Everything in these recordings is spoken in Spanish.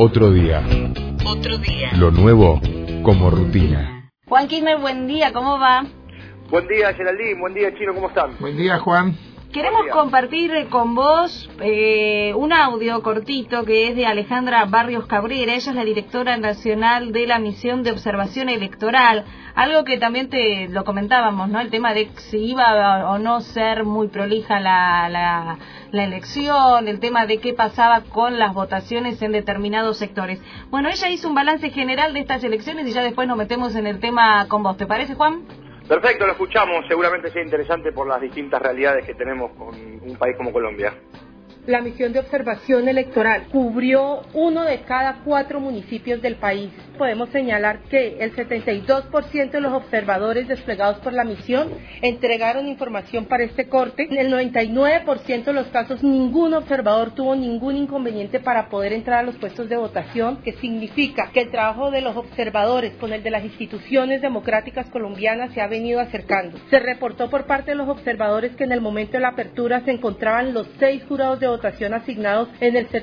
Otro día. Otro día. Lo nuevo como rutina. Juan Kirchner, buen día, ¿cómo va? Buen día, Geraldine, buen día, Chino, ¿cómo están? Buen día, Juan. Queremos compartir con vos un audio cortito que es de Alejandra Barrios Cabrera. Ella es la directora nacional de la Misión de Observación Electoral. Algo que también te lo comentábamos, ¿no? El tema de si iba o no ser muy prolija la elección, el tema de qué pasaba con las votaciones en determinados sectores. Bueno, ella hizo un balance general de estas elecciones y ya después nos metemos en el tema con vos. ¿Te parece, Juan? Perfecto, lo escuchamos. Seguramente sea interesante por las distintas realidades que tenemos con un país como Colombia. La misión de observación electoral cubrió 1 de cada 4 municipios del país. Podemos señalar que el 72% de los observadores desplegados por la misión entregaron información para este corte. En el 99% de los casos, ningún observador tuvo ningún inconveniente para poder entrar a los puestos de votación, que significa que el trabajo de los observadores con el de las instituciones democráticas colombianas se ha venido acercando. Se reportó por parte de los observadores que en el momento de la apertura se encontraban los 6 jurados de votación asignados en el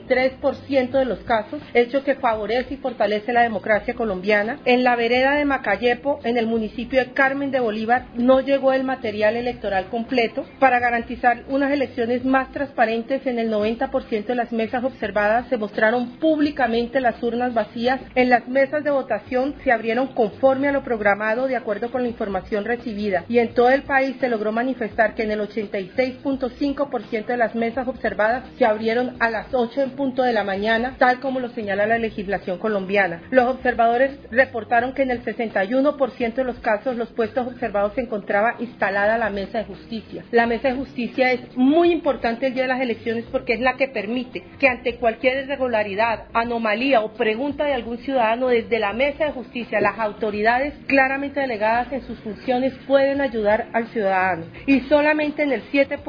73% de los casos, hecho que favorece y fortalece la democracia colombiana. En la vereda de Macayepo, en el municipio de Carmen de Bolívar, no llegó el material electoral completo. Para garantizar unas elecciones más transparentes, en el 90% de las mesas observadas se mostraron públicamente las urnas vacías. En las mesas de votación se abrieron conforme a lo programado de acuerdo con la información recibida, y en todo el país se logró manifestar que en el 86.5% de las mesas observadas se abrieron a las 8 en punto de la mañana, tal como lo señala la legislación colombiana. Los observadores reportaron que en el 61% de los casos los puestos observados se encontraba instalada la mesa de justicia. La mesa de justicia es muy importante el día de las elecciones porque es la que permite que ante cualquier irregularidad, anomalía o pregunta de algún ciudadano, desde la mesa de justicia las autoridades claramente delegadas en sus funciones pueden ayudar al ciudadano. Y solamente en el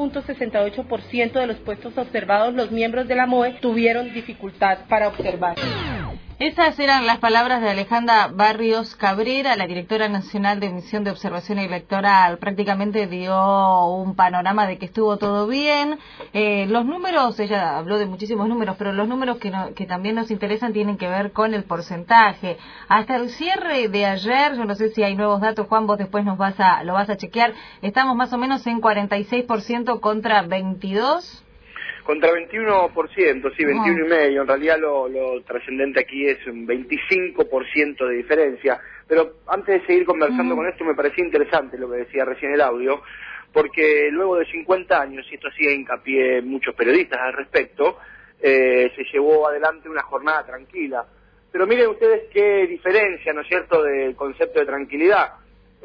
7.68% de los puestos observados los miembros de la MOE tuvieron dificultad para observar. Esas eran las palabras de Alejandra Barrios Cabrera, la directora nacional de Misión de Observación Electoral. Prácticamente dio un panorama de que estuvo todo bien. Los números, ella habló de muchísimos números, pero los números que también nos interesan tienen que ver con el porcentaje. Hasta el cierre de ayer, yo no sé si hay nuevos datos, Juan, vos después lo vas a chequear, estamos más o menos en 46% contra 22%. Contra 21%, sí, 21,5%. En realidad lo trascendente aquí es un 25% de diferencia. Pero antes de seguir conversando con esto, me parecía interesante lo que decía recién el audio, porque luego de 50 años, y esto hacía hincapié muchos periodistas al respecto, se llevó adelante una jornada tranquila. Pero miren ustedes qué diferencia, ¿no es cierto?, del concepto de tranquilidad.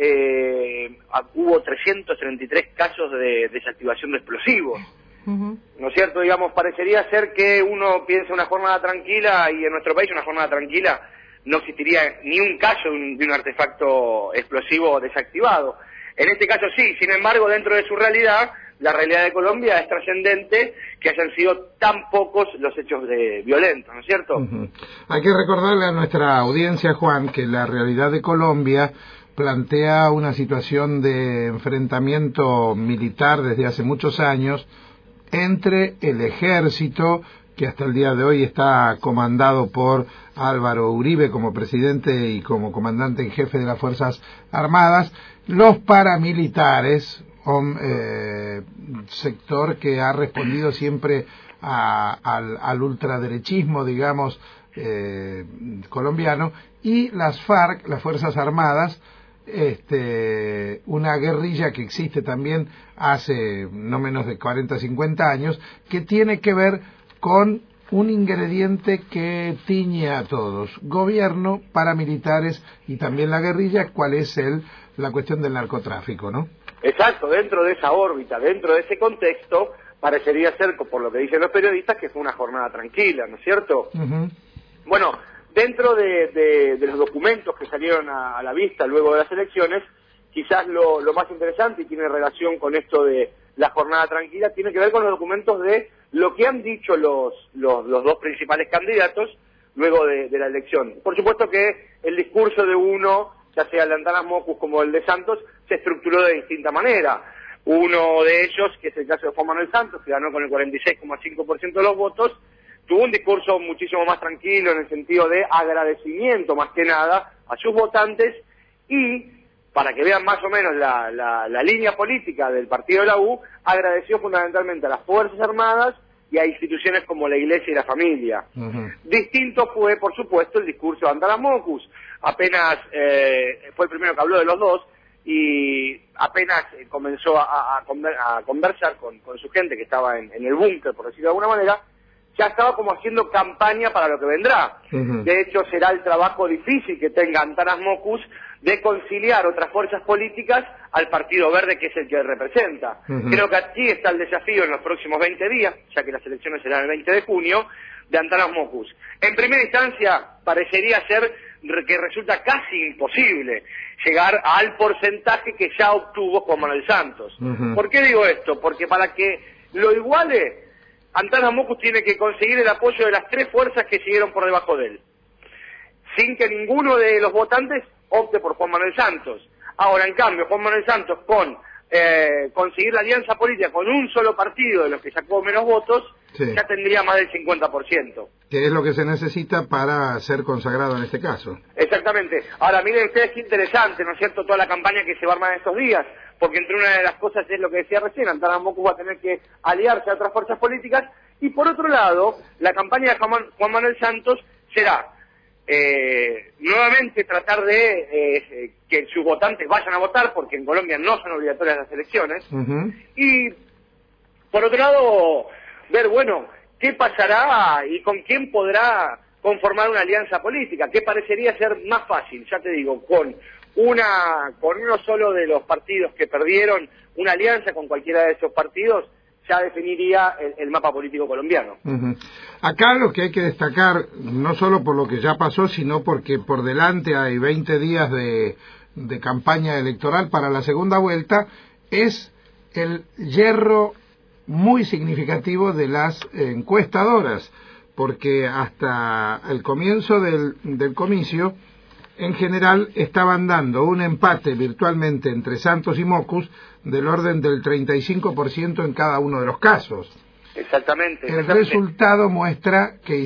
Hubo 333 casos de desactivación de explosivos. ¿No es cierto? Digamos, parecería ser que uno piensa una jornada tranquila y en nuestro país una jornada tranquila no existiría ni un caso de un artefacto explosivo desactivado. En este caso sí, sin embargo, dentro de su realidad, la realidad de Colombia es trascendente que hayan sido tan pocos los hechos violentos, ¿no es cierto? Hay que recordarle a nuestra audiencia, Juan, que la realidad de Colombia plantea una situación de enfrentamiento militar desde hace muchos años entre el ejército, que hasta el día de hoy está comandado por Álvaro Uribe como presidente y como comandante en jefe de las Fuerzas Armadas, los paramilitares, sector que ha respondido siempre al ultraderechismo, digamos, colombiano, y las FARC, las Fuerzas Armadas, una guerrilla que existe también hace no menos de 40, 50 años, que tiene que ver con un ingrediente que tiñe a todos: gobierno, paramilitares y también la guerrilla. ¿Cuál es la cuestión del narcotráfico, no? Exacto, dentro de esa órbita, dentro de ese contexto, parecería ser, por lo que dicen los periodistas, que fue una jornada tranquila, ¿no es cierto? Bueno, dentro de los documentos que salieron a la vista luego de las elecciones, quizás lo más interesante, y tiene relación con esto de la jornada tranquila, tiene que ver con los documentos de lo que han dicho los dos principales candidatos luego de la elección. Por supuesto que el discurso de uno, ya sea el de Antanas Mockus como el de Santos, se estructuró de distinta manera. Uno de ellos, que es el caso de Juan Manuel Santos, que ganó con el 46,5% de los votos, tuvo un discurso muchísimo más tranquilo en el sentido de agradecimiento más que nada a sus votantes y, para que vean más o menos la línea política del partido de la U, agradeció fundamentalmente a las Fuerzas Armadas y a instituciones como la Iglesia y la familia. Distinto fue, por supuesto, el discurso de Antanas Mockus. Apenas fue el primero que habló de los dos y apenas comenzó a conversar con su gente que estaba en el búnker, por decirlo de alguna manera, ya estaba como haciendo campaña para lo que vendrá. De hecho, será el trabajo difícil que tenga Antanas Mockus de conciliar otras fuerzas políticas al Partido Verde, que es el que representa. Creo que aquí está el desafío en los próximos 20 días, ya que las elecciones serán el 20 de junio, de Antanas Mockus. En primera instancia, parecería ser que resulta casi imposible llegar al porcentaje que ya obtuvo Juan Manuel Santos. ¿Por qué digo esto? Porque para que lo iguale, Antanas Mockus tiene que conseguir el apoyo de las tres fuerzas que siguieron por debajo de él, sin que ninguno de los votantes opte por Juan Manuel Santos. Ahora, en cambio, Juan Manuel Santos, con conseguir la alianza política con un solo partido de los que sacó menos votos, ya tendría más del 50%. Que es lo que se necesita para ser consagrado en este caso. Exactamente. Ahora, miren ustedes qué interesante, ¿no es cierto?, toda la campaña que se va a armar en estos días, porque entre una de las cosas es lo que decía recién, Antanas Mockus va a tener que aliarse a otras fuerzas políticas, y por otro lado, la campaña de Juan Manuel Santos será nuevamente tratar de que sus votantes vayan a votar, porque en Colombia no son obligatorias las elecciones, y por otro lado, ver, bueno, qué pasará y con quién podrá conformar una alianza política, que parecería ser más fácil, ya te digo, con uno solo de los partidos que perdieron, una alianza con cualquiera de esos partidos, ya definiría el mapa político colombiano. Acá lo que hay que destacar, no solo por lo que ya pasó, sino porque por delante hay 20 días de campaña electoral para la segunda vuelta, es el hierro muy significativo de las encuestadoras, porque hasta el comienzo del comicio, en general, estaban dando un empate virtualmente entre Santos y Mockus del orden del 35% en cada uno de los casos. Exactamente. El resultado muestra que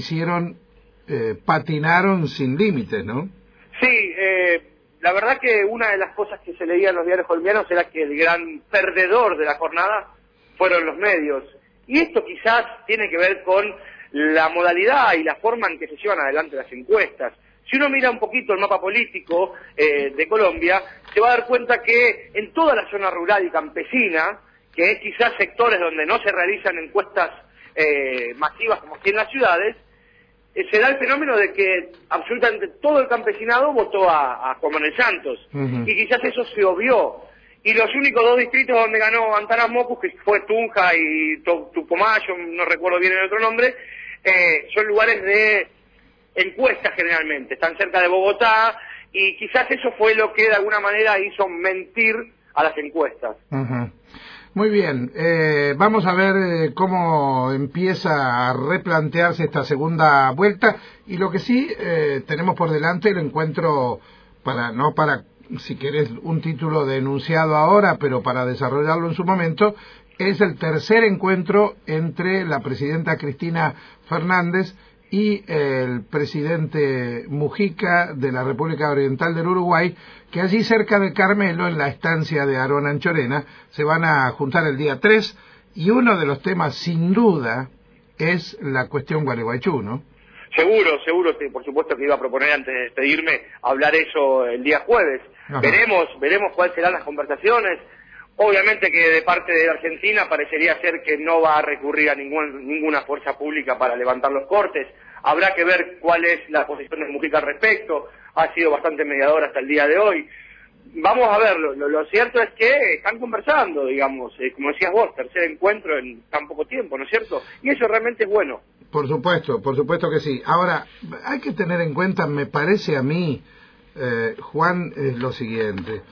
patinaron sin límites, ¿no? Sí, la verdad que una de las cosas que se leía en los diarios colombianos era que el gran perdedor de la jornada fueron los medios. Y esto quizás tiene que ver con la modalidad y la forma en que se llevan adelante las encuestas. Si uno mira un poquito el mapa político de Colombia, se va a dar cuenta que en toda la zona rural y campesina, que es quizás sectores donde no se realizan encuestas masivas como aquí en las ciudades, se da el fenómeno de que absolutamente todo el campesinado votó a Juan Manuel Santos. Y quizás eso se obvió. Y los únicos dos distritos donde ganó Antanas Mockus, que fue Tunja y Tucumayo, no recuerdo bien el otro nombre, son lugares de encuestas generalmente, están cerca de Bogotá, y quizás eso fue lo que de alguna manera hizo mentir a las encuestas. Muy bien, vamos a ver cómo empieza a replantearse esta segunda vuelta, y lo que sí tenemos por delante el encuentro no para si querés un título de enunciado ahora, pero para desarrollarlo en su momento, es el tercer encuentro entre la presidenta Cristina Fernández y el presidente Mujica de la República Oriental del Uruguay, que allí cerca de Carmelo, en la estancia de Aarón Anchorena, se van a juntar el día 3, y uno de los temas, sin duda, es la cuestión Gualeguaychú, ¿no? Seguro, por supuesto que iba a proponer antes de despedirme hablar eso el día jueves. Veremos cuáles serán las conversaciones. Obviamente que de parte de Argentina parecería ser que no va a recurrir a ninguna fuerza pública para levantar los cortes. Habrá que ver cuál es la posición de Mujica al respecto. Ha sido bastante mediador hasta el día de hoy. Vamos a verlo. Lo cierto es que están conversando, digamos, como decías vos, tercer encuentro en tan poco tiempo, ¿no es cierto? Y eso realmente es bueno. Por supuesto que sí. Ahora, hay que tener en cuenta, me parece a mí, Juan, es lo siguiente.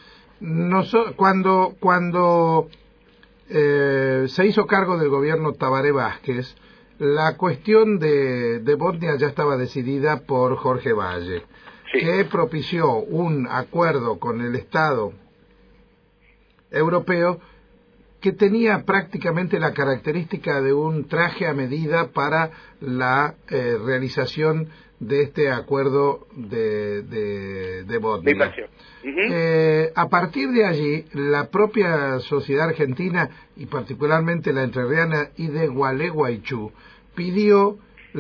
Cuando se hizo cargo del gobierno Tabaré Vázquez, la cuestión de Bosnia ya estaba decidida por Jorge Valle, que propició un acuerdo con el Estado europeo que tenía prácticamente la característica de un traje a medida para la realización de este acuerdo de Bodnia. A partir de allí, la propia sociedad argentina y particularmente la entrerriana y de Gualeguaychú pidió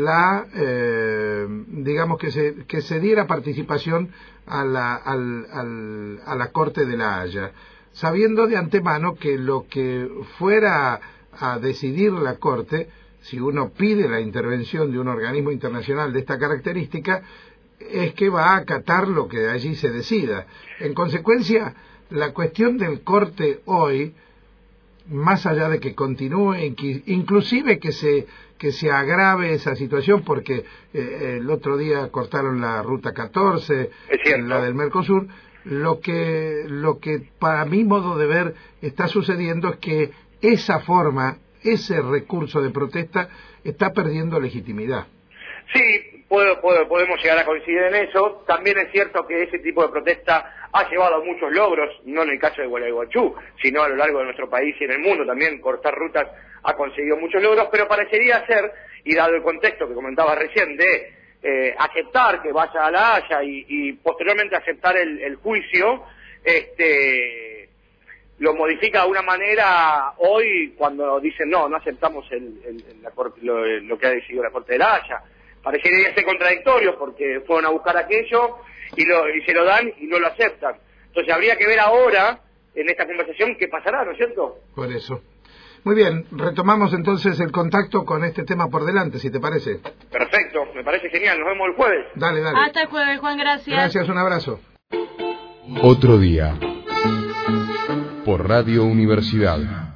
digamos que se diera participación a la Corte de la Haya, sabiendo de antemano que lo que fuera a decidir la Corte, si uno pide la intervención de un organismo internacional de esta característica, es que va a acatar lo que allí se decida. En consecuencia, la cuestión del corte hoy, más allá de que continúe, inclusive que se agrave esa situación, porque el otro día cortaron la ruta 14, la del Mercosur, lo que para mi modo de ver está sucediendo es que esa forma, ese recurso de protesta está perdiendo legitimidad. Sí, podemos llegar a coincidir en eso. También es cierto que ese tipo de protesta ha llevado a muchos logros, no en el caso de Gualeguaychú, sino a lo largo de nuestro país y en el mundo. También cortar rutas ha conseguido muchos logros, pero parecería ser, y dado el contexto que comentaba recién, de aceptar que vaya a la Haya y posteriormente aceptar el juicio, lo modifica de una manera hoy cuando dicen no aceptamos lo que ha decidido la Corte de la Haya. Parecería ser contradictorio porque fueron a buscar aquello y se lo dan y no lo aceptan. Entonces habría que ver ahora en esta conversación qué pasará, ¿no es cierto? Por eso. Muy bien, retomamos entonces el contacto con este tema por delante, si te parece. Perfecto, me parece genial, nos vemos el jueves. Dale. Hasta el jueves, Juan, gracias. Gracias, un abrazo. Otro día. Por Radio Universidad.